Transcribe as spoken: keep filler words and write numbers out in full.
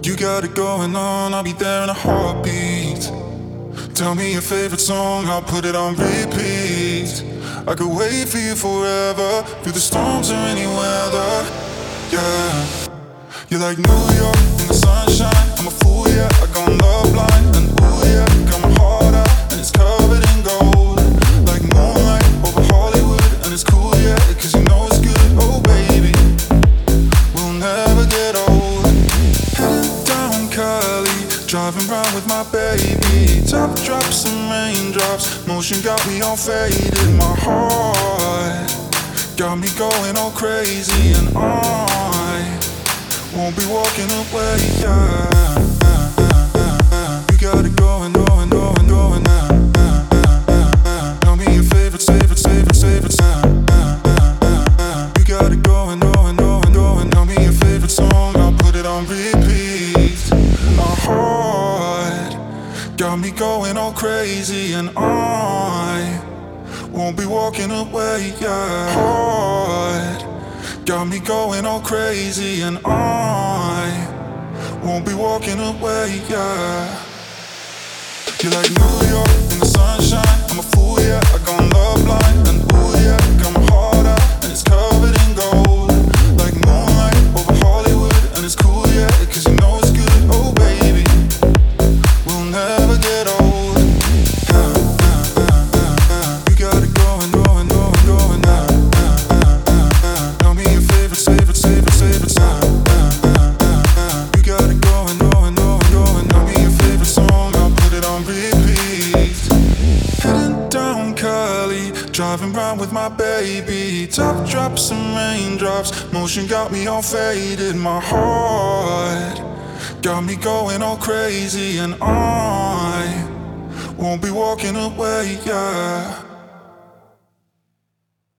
You got it going on, I'll be there in a heartbeat. Tell me your favorite song, I'll put it on repeat. I could wait for you forever, through the storms or any weather. Yeah, you're like New York in the sunshine. I'm a fool, yeah, I gone love blind. And ooh, yeah, got my heart out, and it's covered in gold. Like moonlight over Hollywood, and it's cool, yeah, cause you know it's good. Oh baby, we'll never get old. Heading down Cali, driving round with my baby. Top drops and raindrops, motion got me all faded. My heart got me going all crazy, and I won't be walking away, yeah. You got it going, going, going, going now. Tell me your favorite, favorite, favorite, favorite sound. You got it going, going, going, going. Tell me your favorite song, I'll put it on repeat. My heart got me going all crazy, and I won't be walking away, yeah. Heart got me going all crazy, and I won't be walking away, yeah. You're like New York in the sunshine. I'm a fool, yeah, I gone love blind. And ooh, yeah, got my heart out, and it's covered in gold. Like moonlight over Hollywood, and it's cool, yeah, cause you know it's good. Oh baby, we'll never get old. Yeah, yeah, yeah, yeah, yeah. You got it going, going, going, going now. Tell me your favorite, favorite, favorite, favorite sound. You got it going, going, going, going. Tell me your favorite song, I'll put it on repeat. Heading down Cali, driving round with my baby. Top drops and raindrops, motion got me all faded. My heart got me going all crazy, and I won't be walking away, yeah.